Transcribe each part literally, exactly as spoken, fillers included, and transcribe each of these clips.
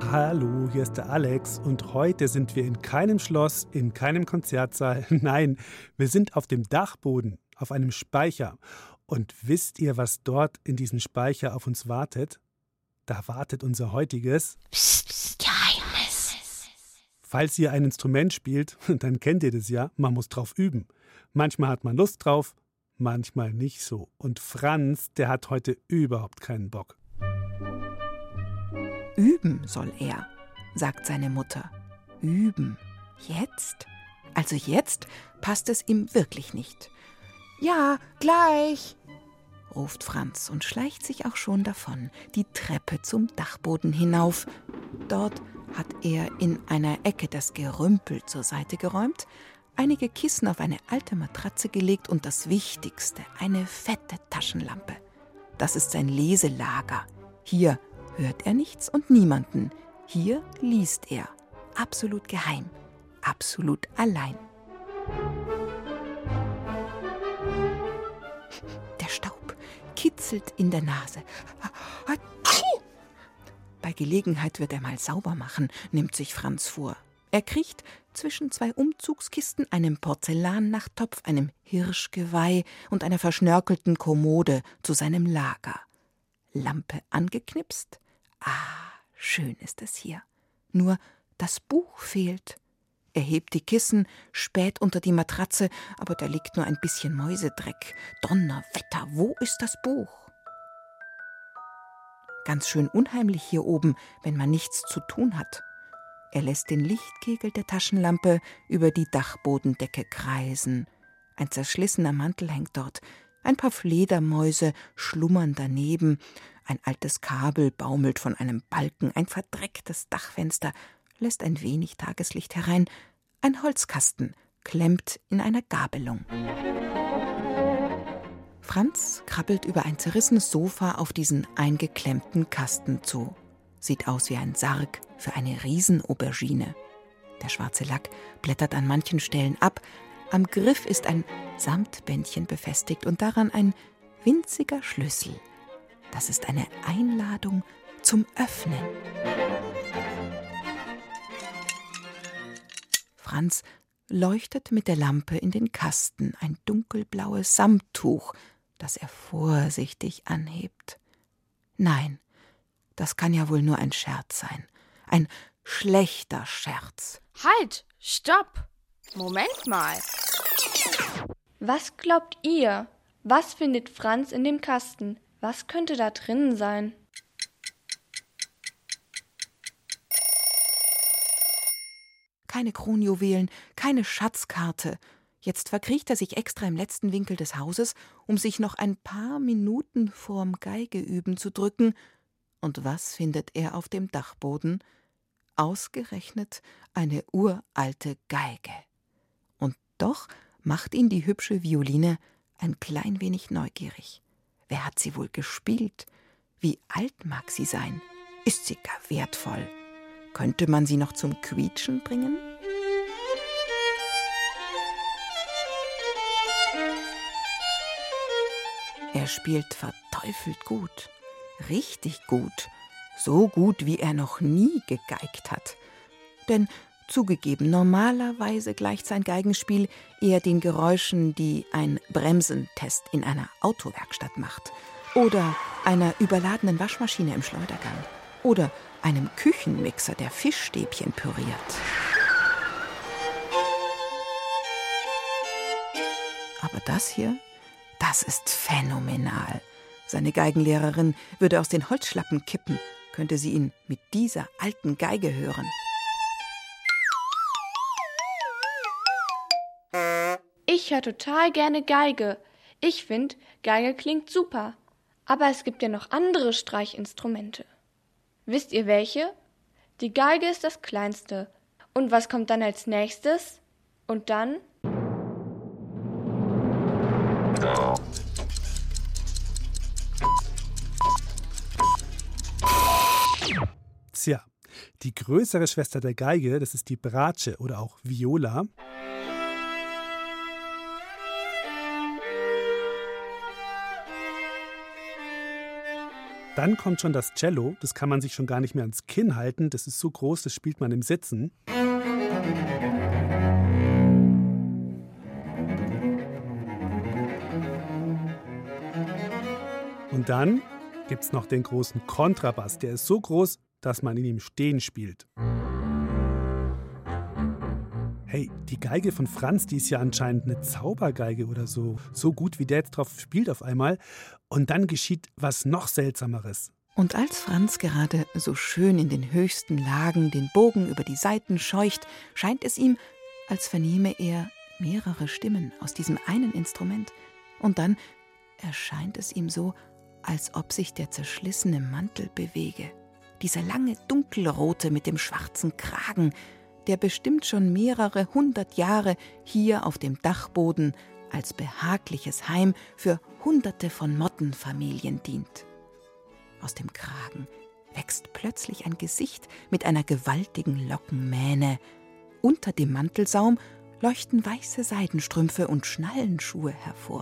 Hallo, hier ist der Alex und heute sind wir in keinem Schloss, in keinem Konzertsaal. Nein, wir sind auf dem Dachboden, auf einem Speicher. Und wisst ihr, was dort in diesem Speicher auf uns wartet? Da wartet unser heutiges Psst, Psst, Geheimnis. Falls ihr ein Instrument spielt, dann kennt ihr das ja, man muss drauf üben. Manchmal hat man Lust drauf, manchmal nicht so. Und Franz, der hat heute überhaupt keinen Bock. Üben soll er, sagt seine Mutter. Üben. Jetzt? Also jetzt passt es ihm wirklich nicht. Ja, gleich, ruft Franz und schleicht sich auch schon davon, die Treppe zum Dachboden hinauf. Dort hat er in einer Ecke das Gerümpel zur Seite geräumt, einige Kissen auf eine alte Matratze gelegt und das Wichtigste, eine fette Taschenlampe. Das ist sein Leselager. Hier hört er nichts und niemanden. Hier liest er. Absolut geheim. Absolut allein. Der Staub kitzelt in der Nase. Bei Gelegenheit wird er mal sauber machen, nimmt sich Franz vor. Er kriecht zwischen zwei Umzugskisten, einem Porzellannachttopf, einem Hirschgeweih und einer verschnörkelten Kommode zu seinem Lager. Lampe angeknipst. Ah, schön ist es hier. Nur das Buch fehlt. Er hebt die Kissen, späht unter die Matratze, aber da liegt nur ein bisschen Mäusedreck. Donnerwetter, wo ist das Buch? Ganz schön unheimlich hier oben, wenn man nichts zu tun hat. Er lässt den Lichtkegel der Taschenlampe über die Dachbodendecke kreisen. Ein zerschlissener Mantel hängt dort. Ein paar Fledermäuse schlummern daneben. Ein altes Kabel baumelt von einem Balken. Ein verdrecktes Dachfenster lässt ein wenig Tageslicht herein. Ein Holzkasten klemmt in einer Gabelung. Franz krabbelt über ein zerrissenes Sofa auf diesen eingeklemmten Kasten zu. Sieht aus wie ein Sarg für eine Riesenaubergine. Der schwarze Lack blättert an manchen Stellen ab. Am Griff ist ein Samtbändchen befestigt und daran ein winziger Schlüssel. Das ist eine Einladung zum Öffnen. Franz leuchtet mit der Lampe in den Kasten, ein dunkelblaues Samttuch, das er vorsichtig anhebt. Nein, das kann ja wohl nur ein Scherz sein. Ein schlechter Scherz. Halt, stopp! Moment mal. Was glaubt ihr? Was findet Franz in dem Kasten? Was könnte da drin sein? Keine Kronjuwelen, keine Schatzkarte. Jetzt verkriecht er sich extra im letzten Winkel des Hauses, um sich noch ein paar Minuten vorm Geigeüben zu drücken. Und was findet er auf dem Dachboden? Ausgerechnet eine uralte Geige. Und doch macht ihn die hübsche Violine ein klein wenig neugierig. Wer hat sie wohl gespielt? Wie alt mag sie sein? Ist sie gar wertvoll? Könnte man sie noch zum Quietschen bringen? Er spielt verteufelt gut, richtig gut, so gut, wie er noch nie gegeigt hat. Denn zugegeben, normalerweise gleicht sein Geigenspiel eher den Geräuschen, die ein Bremsentest in einer Autowerkstatt macht. Oder einer überladenen Waschmaschine im Schleudergang. Oder einem Küchenmixer, der Fischstäbchen püriert. Aber das hier, das ist phänomenal. Seine Geigenlehrerin würde aus den Holzschlappen kippen, könnte sie ihn mit dieser alten Geige hören. Ich höre total gerne Geige. Ich finde, Geige klingt super. Aber es gibt ja noch andere Streichinstrumente. Wisst ihr welche? Die Geige ist das kleinste. Und was kommt dann als nächstes? Und dann? Tja, die größere Schwester der Geige, das ist die Bratsche oder auch Viola. Dann kommt schon das Cello, das kann man sich schon gar nicht mehr ans Kinn halten, das ist so groß, das spielt man im Sitzen. Und dann gibt's noch den großen Kontrabass, der ist so groß, dass man ihn im Stehen spielt. Hey, die Geige von Franz, die ist ja anscheinend eine Zaubergeige oder so. So gut, wie der jetzt drauf spielt auf einmal. Und dann geschieht was noch Seltsameres. Und als Franz gerade so schön in den höchsten Lagen den Bogen über die Saiten scheucht, scheint es ihm, als vernehme er mehrere Stimmen aus diesem einen Instrument. Und dann erscheint es ihm so, als ob sich der zerschlissene Mantel bewege. Dieser lange dunkelrote mit dem schwarzen Kragen, der bestimmt schon mehrere hundert Jahre hier auf dem Dachboden als behagliches Heim für hunderte von Mottenfamilien dient. Aus dem Kragen wächst plötzlich ein Gesicht mit einer gewaltigen Lockenmähne. Unter dem Mantelsaum leuchten weiße Seidenstrümpfe und Schnallenschuhe hervor.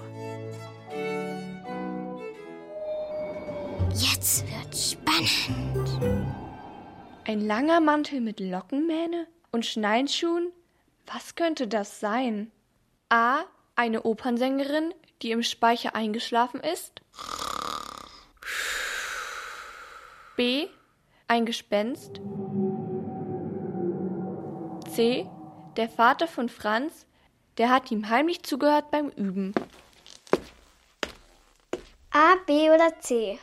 Jetzt wird's spannend. Ein langer Mantel mit Lockenmähne und Schnallenschuhen? Was könnte das sein? A. Eine Opernsängerin, die im Speicher eingeschlafen ist? B. Ein Gespenst? C. Der Vater von Franz, der hat ihm heimlich zugehört beim Üben. A, B oder C?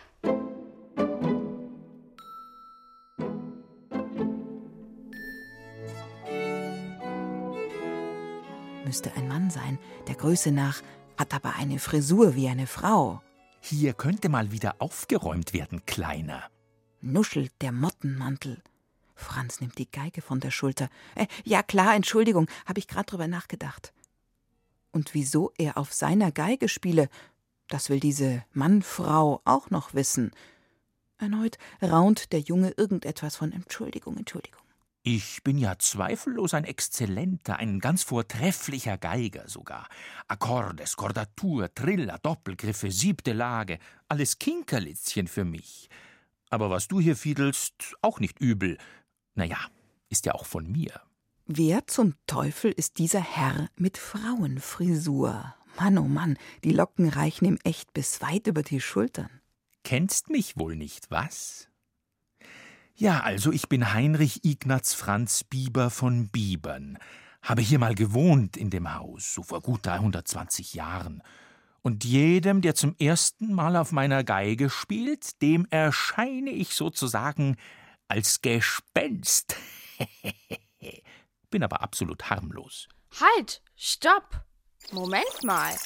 Müsste ein Mann sein, der Größe nach, hat aber eine Frisur wie eine Frau. Hier könnte mal wieder aufgeräumt werden, Kleiner. Nuschelt der Mottenmantel. Franz nimmt die Geige von der Schulter. Äh, ja klar, Entschuldigung, habe ich gerade drüber nachgedacht. Und wieso er auf seiner Geige spiele, das will diese Mann-Frau auch noch wissen. Erneut raunt der Junge irgendetwas von Entschuldigung, Entschuldigung. Ich bin ja zweifellos ein exzellenter, ein ganz vortrefflicher Geiger sogar. Akkorde, Skordatur, Triller, Doppelgriffe, siebte Lage, alles Kinkerlitzchen für mich. Aber was du hier fiedelst, auch nicht übel. Naja, ist ja auch von mir. Wer zum Teufel ist dieser Herr mit Frauenfrisur? Mann, oh Mann, die Locken reichen ihm echt bis weit über die Schultern. Kennst mich wohl nicht, was? Ja, also ich bin Heinrich Ignaz Franz Bieber von Bibern, habe hier mal gewohnt in dem Haus, so vor gut dreihundertzwanzig Jahren. Und jedem, der zum ersten Mal auf meiner Geige spielt, dem erscheine ich sozusagen als Gespenst. Bin aber absolut harmlos. Halt, stopp! Moment mal.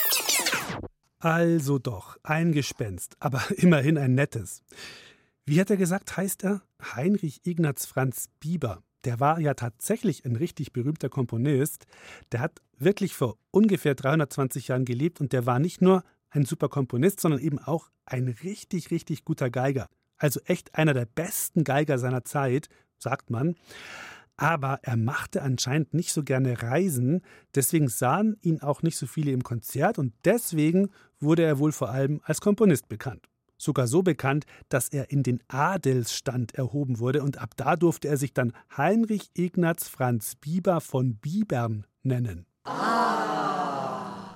Also doch, ein Gespenst, aber immerhin ein nettes. Wie hat er gesagt, heißt er? Heinrich Ignaz Franz Bieber. Der war ja tatsächlich ein richtig berühmter Komponist. Der hat wirklich vor ungefähr dreihundertzwanzig Jahren gelebt und der war nicht nur ein super Komponist, sondern eben auch ein richtig, richtig guter Geiger. Also echt einer der besten Geiger seiner Zeit, sagt man. Aber er machte anscheinend nicht so gerne Reisen, deswegen sahen ihn auch nicht so viele im Konzert und deswegen wurde er wohl vor allem als Komponist bekannt. Sogar so bekannt, dass er in den Adelsstand erhoben wurde und ab da durfte er sich dann Heinrich Ignaz Franz Bieber von Bibern nennen. Ah.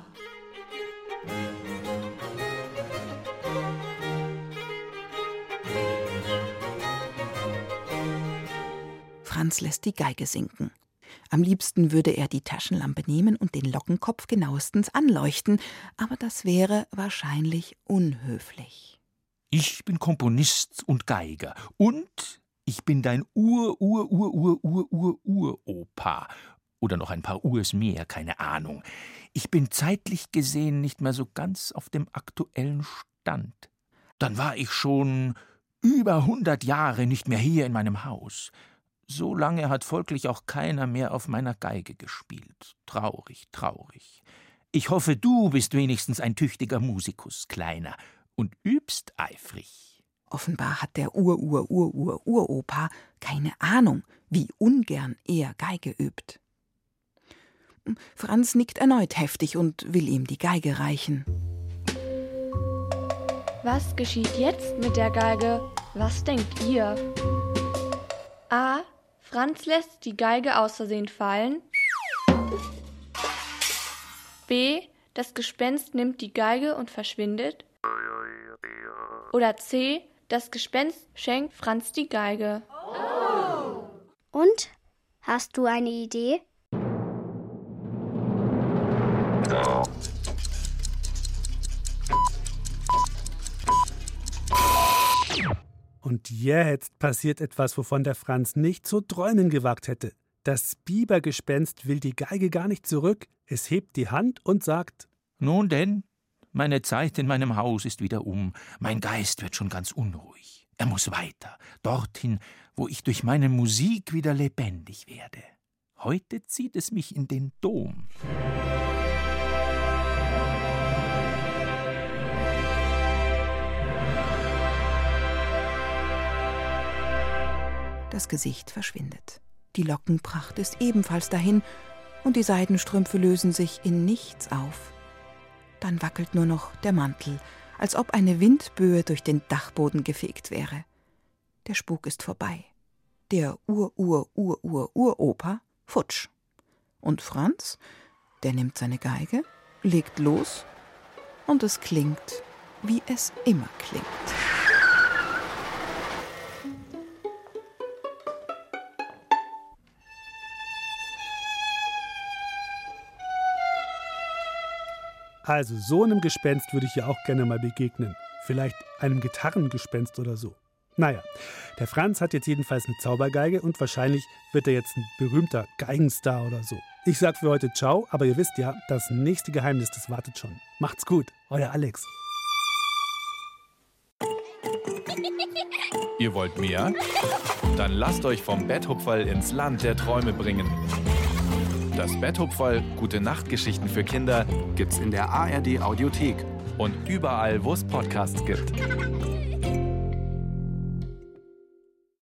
Franz lässt die Geige sinken. Am liebsten würde er die Taschenlampe nehmen und den Lockenkopf genauestens anleuchten, aber das wäre wahrscheinlich unhöflich. Ich bin Komponist und Geiger und ich bin dein Ur-Ur-Ur-Ur-Ur-Ur-Uropa. Oder noch ein paar Urs mehr, keine Ahnung. Ich bin zeitlich gesehen nicht mehr so ganz auf dem aktuellen Stand. Dann war ich schon über hundert Jahre nicht mehr hier in meinem Haus. So lange hat folglich auch keiner mehr auf meiner Geige gespielt. Traurig, traurig. Ich hoffe, du bist wenigstens ein tüchtiger Musikus, Kleiner, und übst eifrig. Offenbar hat der Ur-Ur-Ur-Ur-Uropa keine Ahnung, wie ungern er Geige übt. Franz nickt erneut heftig und will ihm die Geige reichen. Was geschieht jetzt mit der Geige? Was denkt ihr? A. Franz lässt die Geige aus Versehen fallen. B. Das Gespenst nimmt die Geige und verschwindet. Oder C. Das Gespenst schenkt Franz die Geige. Und? Hast du eine Idee? Und jetzt passiert etwas, wovon der Franz nicht zu träumen gewagt hätte. Das Bibergespenst will die Geige gar nicht zurück. Es hebt die Hand und sagt: Nun denn, meine Zeit in meinem Haus ist wieder um. Mein Geist wird schon ganz unruhig. Er muss weiter, dorthin, wo ich durch meine Musik wieder lebendig werde. Heute zieht es mich in den Dom. Das Gesicht verschwindet. Die Lockenpracht ist ebenfalls dahin und die Seidenstrümpfe lösen sich in nichts auf. Dann wackelt nur noch der Mantel, als ob eine Windböe durch den Dachboden gefegt wäre. Der Spuk ist vorbei. Der Ur-Ur-Ur-Ur-Uropa futsch. Und Franz, der nimmt seine Geige, legt los und es klingt, wie es immer klingt. Also so einem Gespenst würde ich ja auch gerne mal begegnen. Vielleicht einem Gitarrengespenst oder so. Naja, der Franz hat jetzt jedenfalls eine Zaubergeige und wahrscheinlich wird er jetzt ein berühmter Geigenstar oder so. Ich sag für heute ciao, aber ihr wisst ja, das nächste Geheimnis, das wartet schon. Macht's gut, euer Alex. Ihr wollt mehr? Dann lasst euch vom Betthupferl ins Land der Träume bringen. Das Betthupferl, gute Nachtgeschichten für Kinder, gibt's in der A R D Audiothek und überall, wo es Podcasts gibt.